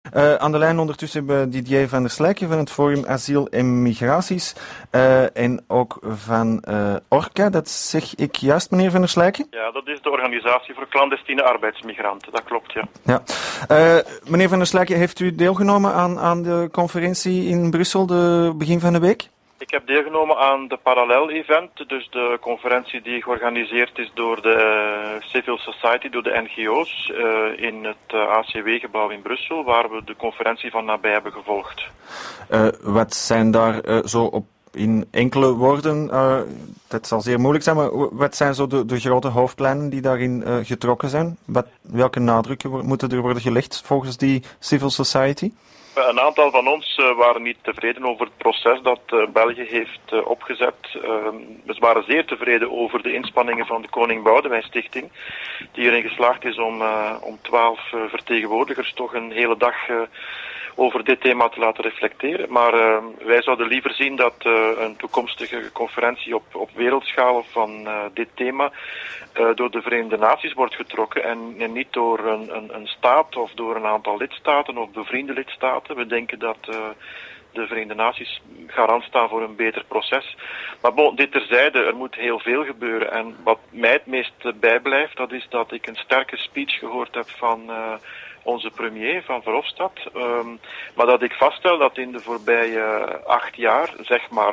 Aan de lijn ondertussen hebben we Didier van der Slijken van het Forum Asiel en Migraties en ook van Orca. Dat zeg ik juist, meneer van der Slijken? Ja, dat is de organisatie voor clandestine arbeidsmigranten. Dat klopt, ja. Meneer van der Slijken, heeft u deelgenomen aan de conferentie in Brussel begin van de week? Ik heb deelgenomen aan de Parallel-event, dus de conferentie die georganiseerd is door de Civil Society, door de NGO's, in het ACW-gebouw in Brussel, waar we de conferentie van nabij hebben gevolgd. Wat zijn daar zo op in enkele woorden, dat zal zeer moeilijk zijn, maar wat zijn zo de grote hoofdlijnen die daarin getrokken zijn? Welke nadrukken moeten er worden gelegd volgens die Civil Society? Een aantal van ons waren niet tevreden over het proces dat België heeft opgezet. We waren zeer tevreden over de inspanningen van de Koning Boudewijn Stichting, die erin geslaagd is om 12 vertegenwoordigers toch een hele dag over dit thema te laten reflecteren. Maar wij zouden liever zien dat een toekomstige conferentie op wereldschaal van dit thema door de Verenigde Naties wordt getrokken en niet door een staat of door een aantal lidstaten of bevriende lidstaten. We denken dat de Verenigde Naties garant staan voor een beter proces. Maar dit terzijde, er moet heel veel gebeuren. En wat mij het meest bijblijft, dat is dat ik een sterke speech gehoord heb van onze premier, van Verhofstadt. Maar dat ik vaststel dat in de voorbije 8 jaar, zeg maar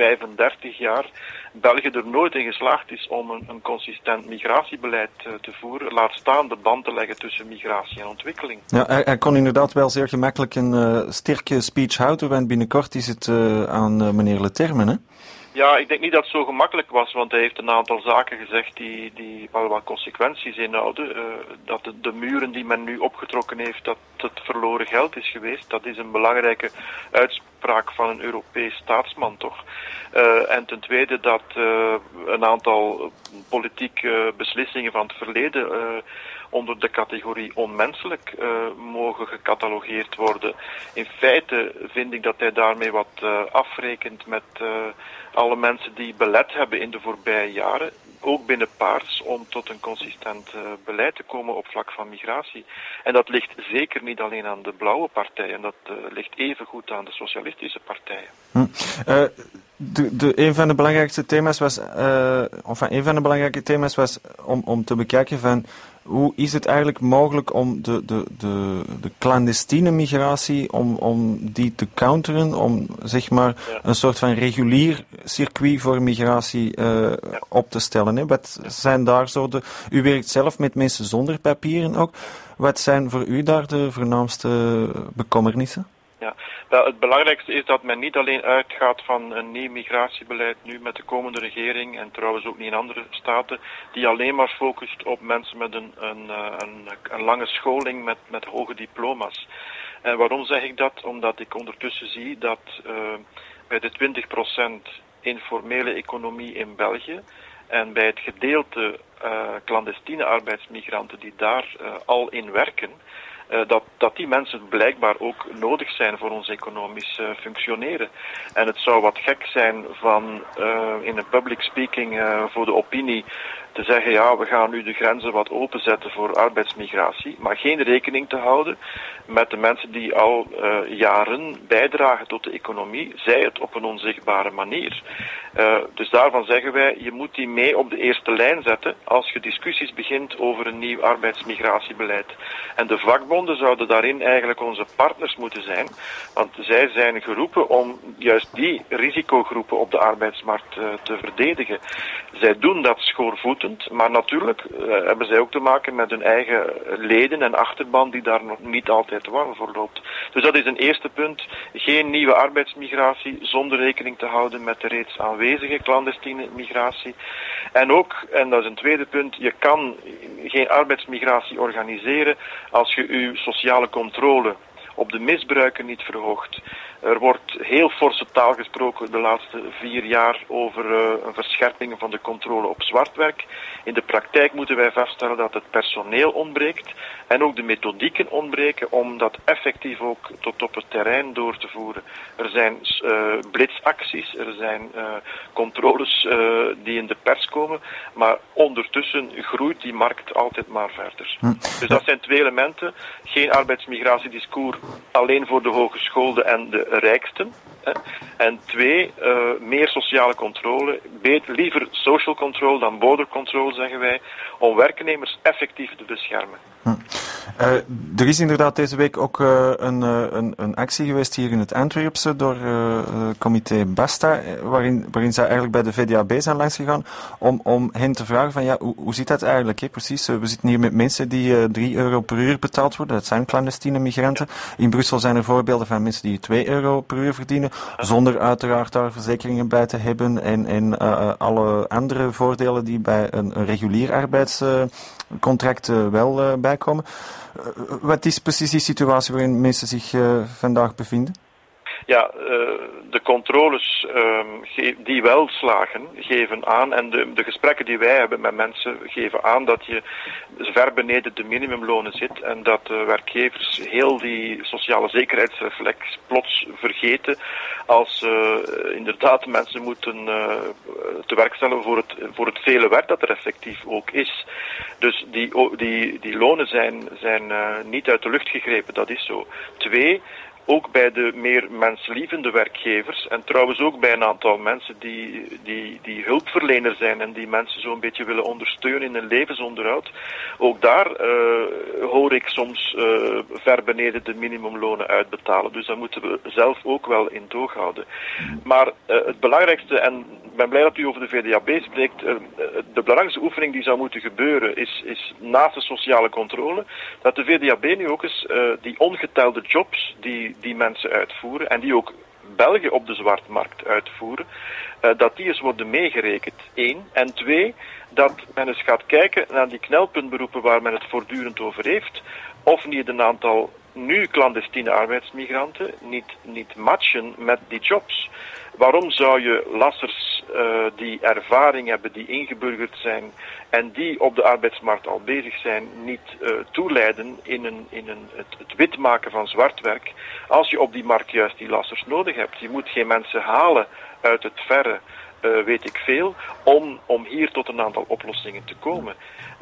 35 jaar, België er nooit in geslaagd is om een consistent migratiebeleid te voeren. Laat staan de band te leggen tussen migratie en ontwikkeling. Ja, hij kon inderdaad wel zeer gemakkelijk een sterke speech houden, want binnenkort is het aan meneer Leterme, hè? Ja, ik denk niet dat het zo gemakkelijk was, want hij heeft een aantal zaken gezegd die wel wat consequenties inhouden. Dat de muren die men nu opgetrokken heeft, dat het verloren geld is geweest. Dat is een belangrijke uitspraak van een Europees staatsman, toch? En ten tweede dat een aantal politieke beslissingen van het verleden onder de categorie onmenselijk mogen gecatalogeerd worden. In feite vind ik dat hij daarmee wat afrekent met alle mensen die belet hebben in de voorbije jaren, ook binnen Paars, om tot een consistent beleid te komen op vlak van migratie. En dat ligt zeker niet alleen aan de blauwe partijen, dat ligt evengoed aan de socialistische partijen. Een van de belangrijkste thema's was, om te bekijken van hoe is het eigenlijk mogelijk om de clandestine migratie, om die te counteren, om zeg maar een soort van regulier circuit voor migratie op te stellen. Hè? Wat zijn daar zo u werkt zelf met mensen zonder papieren ook. Wat zijn voor u daar de voornaamste bekommernissen? Ja, wel, het belangrijkste is dat men niet alleen uitgaat van een nieuw migratiebeleid nu met de komende regering en trouwens ook niet in andere staten, die alleen maar focust op mensen met een lange scholing met hoge diploma's. En waarom zeg ik dat? Omdat ik ondertussen zie dat bij de 20% informele economie in België en bij het gedeelte clandestine arbeidsmigranten die daar al in werken, dat die mensen blijkbaar ook nodig zijn voor ons economisch functioneren. En het zou wat gek zijn van in een public speaking voor de opinie te zeggen, ja, we gaan nu de grenzen wat openzetten voor arbeidsmigratie, maar geen rekening te houden met de mensen die al jaren bijdragen tot de economie, zij het op een onzichtbare manier. Dus daarvan zeggen wij, je moet die mee op de eerste lijn zetten als je discussies begint over een nieuw arbeidsmigratiebeleid. En de vakbonden zouden daarin eigenlijk onze partners moeten zijn, want zij zijn geroepen om juist die risicogroepen op de arbeidsmarkt te verdedigen. Zij doen dat schoorvoetend, maar natuurlijk hebben zij ook te maken met hun eigen leden en achterban die daar nog niet altijd warm voor loopt. Dus dat is een eerste punt. Geen nieuwe arbeidsmigratie zonder rekening te houden met de reeds aanwezige clandestine migratie. En ook, en dat is een tweede punt, je kan geen arbeidsmigratie organiseren als je je sociale controle op de misbruiken niet verhoogt. Er wordt heel forse taal gesproken de laatste 4 jaar over een verscherping van de controle op zwartwerk. In de praktijk moeten wij vaststellen dat het personeel ontbreekt en ook de methodieken ontbreken om dat effectief ook tot op het terrein door te voeren. Er zijn blitzacties, er zijn controles die in de pers komen, maar ondertussen groeit die markt altijd maar verder. Dus dat zijn 2 elementen. Geen arbeidsmigratiediscours alleen voor de hogeschoolden en de rijksten. En 2, meer sociale controle, liever social control dan border control, zeggen wij, om werknemers effectief te beschermen. Er is inderdaad deze week ook een actie geweest hier in het Antwerpse door het comité Basta, waarin zij eigenlijk bij de VDAB zijn langsgegaan om hen te vragen van ja, hoe zit dat eigenlijk? Hè? Precies, we zitten hier met mensen die €3 per uur betaald worden. Dat zijn clandestine migranten. In Brussel zijn er voorbeelden van mensen die €2 per uur verdienen, zonder uiteraard daar verzekeringen bij te hebben en alle andere voordelen die bij een regulier arbeidscontract wel bijkomen. Wat is precies die situatie waarin mensen zich vandaag bevinden? Ja, de controles die wel slagen, geven aan, en de gesprekken die wij hebben met mensen geven aan dat je ver beneden de minimumlonen zit en dat werkgevers heel die sociale zekerheidsreflex plots vergeten als inderdaad mensen moeten te werk stellen voor het vele werk dat er effectief ook is. Dus die lonen zijn niet uit de lucht gegrepen, dat is zo. 2, ook bij de meer menslievende werkgevers en trouwens ook bij een aantal mensen die hulpverlener zijn en die mensen zo'n beetje willen ondersteunen in hun levensonderhoud. Ook daar hoor ik soms ver beneden de minimumlonen uitbetalen. Dus dat moeten we zelf ook wel in toog houden. Maar het belangrijkste, en ik ben blij dat u over de VDAB spreekt, de belangrijkste oefening die zou moeten gebeuren is naast de sociale controle, dat de VDAB nu ook eens die ongetelde jobs die mensen uitvoeren en die ook België op de zwartmarkt uitvoeren, dat die eens worden meegerekend, 1. En 2, dat men eens gaat kijken naar die knelpuntberoepen waar men het voortdurend over heeft, of niet een aantal nu clandestine arbeidsmigranten niet matchen met die jobs. Waarom zou je lassers die ervaring hebben, die ingeburgerd zijn en die op de arbeidsmarkt al bezig zijn, niet toeleiden in het wit maken van zwart werk, als je op die markt juist die lassers nodig hebt? Je moet geen mensen halen uit het verre, weet ik veel, om hier tot een aantal oplossingen te komen.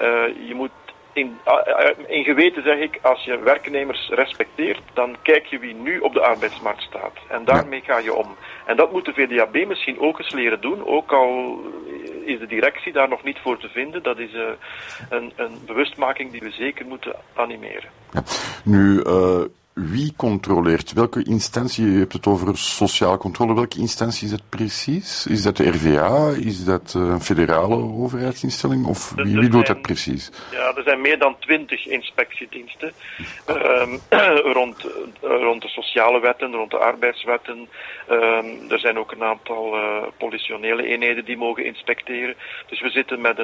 Je moet in geweten zeg ik, als je werknemers respecteert, dan kijk je wie nu op de arbeidsmarkt staat. En daarmee ga je om. En dat moet de VDAB misschien ook eens leren doen, ook al is de directie daar nog niet voor te vinden. Dat is een bewustmaking die we zeker moeten animeren. Ja. Nu, wie controleert? Welke instantie? Je hebt het over sociale controle. Welke instantie is het precies? Is dat de RVA? Is dat een federale overheidsinstelling? Of wie doet dat precies? Ja, er zijn meer dan 20 inspectiediensten rond de sociale wetten, rond de arbeidswetten. Er zijn ook een aantal politionele eenheden die mogen inspecteren. Dus we zitten met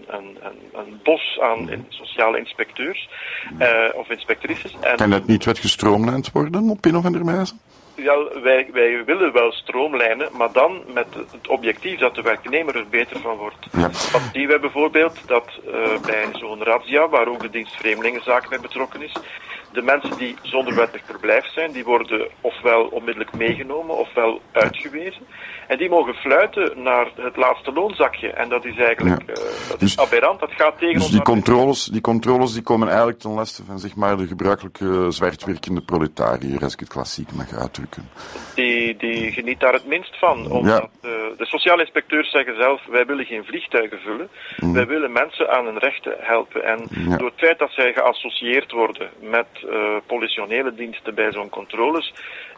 een bos aan sociale inspecteurs of inspectrices. Kan dat niet wat gestroomlijnd worden op een of andere wijze? Ja, wij willen wel stroomlijnen, maar dan met het objectief dat de werknemer er beter van wordt. Ja. Wat zien wij bijvoorbeeld? Dat bij zo'n razzia, waar ook de dienst Vreemdelingenzaken bij betrokken is, de mensen die zonder wettig verblijf zijn, die worden ofwel onmiddellijk meegenomen, ofwel uitgewezen. En die mogen fluiten naar het laatste loonzakje. En dat is eigenlijk dat is aberrant. Dat gaat tegen ons. Die controles die komen eigenlijk ten laste van zeg maar de gebruikelijke zwartwerkende proletariër, als ik het klassiek mag uitdrukken. Die geniet daar het minst van. Omdat de sociale inspecteurs zeggen zelf, wij willen geen vliegtuigen vullen. Wij willen mensen aan hun rechten helpen. En door het feit dat zij geassocieerd worden met politionele diensten bij zo'n controles,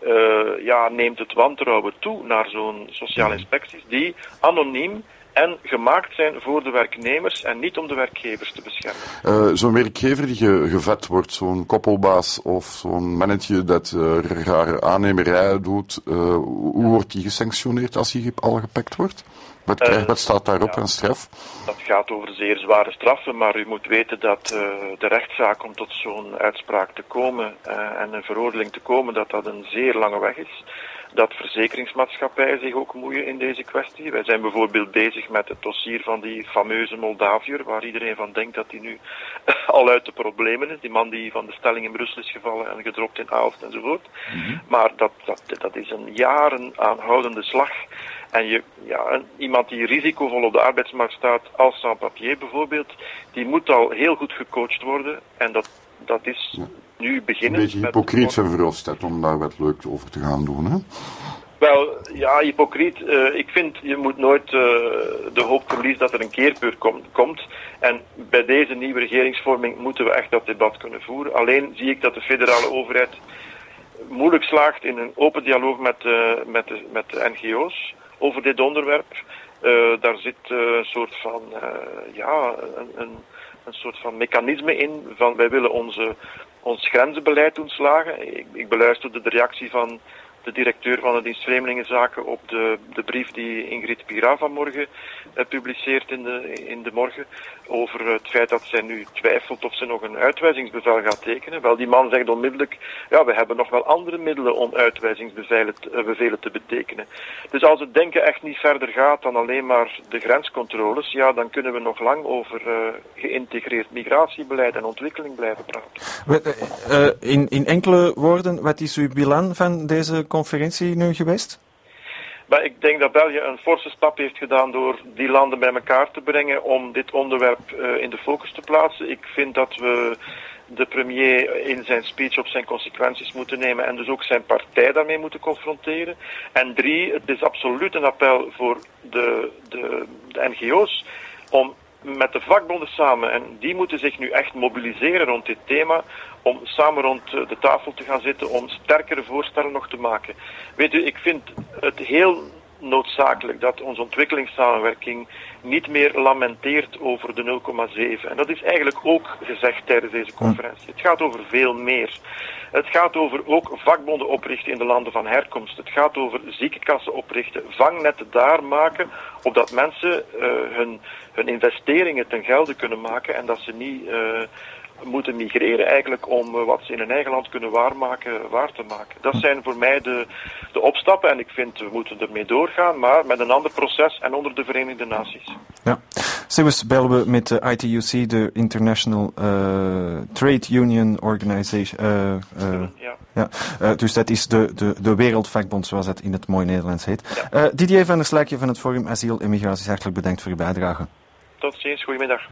neemt het wantrouwen toe naar zo'n sociale inspecties die anoniem en gemaakt zijn voor de werknemers en niet om de werkgevers te beschermen. Zo'n werkgever die gevat wordt, zo'n koppelbaas of zo'n mannetje dat rare aannemerij doet, hoe wordt die gesanctioneerd als hij al gepakt wordt? Wat staat daarop aan straf? Dat gaat over zeer zware straffen, maar u moet weten dat de rechtszaak om tot zo'n uitspraak te komen en een veroordeling te komen, dat een zeer lange weg is. Dat verzekeringsmaatschappijen zich ook moeien in deze kwestie. Wij zijn bijvoorbeeld bezig met het dossier van die fameuze Moldaviër, waar iedereen van denkt dat hij nu al uit de problemen is. Die man die van de stelling in Brussel is gevallen en gedropt in Aalst enzovoort. Maar dat is een jaren aanhoudende slag. En iemand die risicovol op de arbeidsmarkt staat, als sans-papier bijvoorbeeld, die moet al heel goed gecoacht worden. En dat is nu beginnen. Een beetje hypocriet zijn Verhofstadt om daar wat leuk over te gaan doen, hè? Wel, ja, hypocriet. Ik vind, je moet nooit de hoop verliezen dat er een keerpunt komt. En bij deze nieuwe regeringsvorming moeten we echt dat debat kunnen voeren. Alleen zie ik dat de federale overheid moeilijk slaagt in een open dialoog met de NGO's over dit onderwerp. Daar zit een soort van, een soort van mechanisme in van wij willen ons grenzenbeleid doen slagen. Ik beluisterde de reactie van de directeur van de dienst Vreemdelingenzaken op de brief die Ingrid Pira vanmorgen publiceert in de morgen over het feit dat zij nu twijfelt of ze nog een uitwijzingsbevel gaat tekenen. Wel, die man zegt onmiddellijk, ja, we hebben nog wel andere middelen om uitwijzingsbevelen te betekenen. Dus als het denken echt niet verder gaat dan alleen maar de grenscontroles, ja, dan kunnen we nog lang over geïntegreerd migratiebeleid en ontwikkeling blijven praten. In enkele woorden, wat is uw bilan van deze conferentie nu geweest? Maar ik denk dat België een forse stap heeft gedaan door die landen bij elkaar te brengen om dit onderwerp in de focus te plaatsen. Ik vind dat we de premier in zijn speech op zijn consequenties moeten nemen en dus ook zijn partij daarmee moeten confronteren. En 3, het is absoluut een appel voor de NGO's om met de vakbonden samen, en die moeten zich nu echt mobiliseren rond dit thema, om samen rond de tafel te gaan zitten, om sterkere voorstellen nog te maken. Weet u, ik vind het heel noodzakelijk dat onze ontwikkelingssamenwerking niet meer lamenteert over de 0,7. En dat is eigenlijk ook gezegd tijdens deze conferentie. Het gaat over veel meer. Het gaat over ook vakbonden oprichten in de landen van herkomst. Het gaat over ziekenkassen oprichten, vangnetten daar maken, opdat mensen hun investeringen ten gelde kunnen maken en dat ze niet moeten migreren eigenlijk om wat ze in hun eigen land kunnen waar te maken. Dat zijn voor mij de opstappen en ik vind we moeten ermee doorgaan, maar met een ander proces en onder de Verenigde Naties. Ja. Zelfs bellen we met de ITUC, de International Trade Union Organization. Dus dat is de wereldvakbond, zoals dat in het mooi Nederlands heet. Ja. Didier van der Slijkje van het Forum Asiel en Migratie, hartelijk bedankt voor uw bijdrage. Tot ziens, goedemiddag.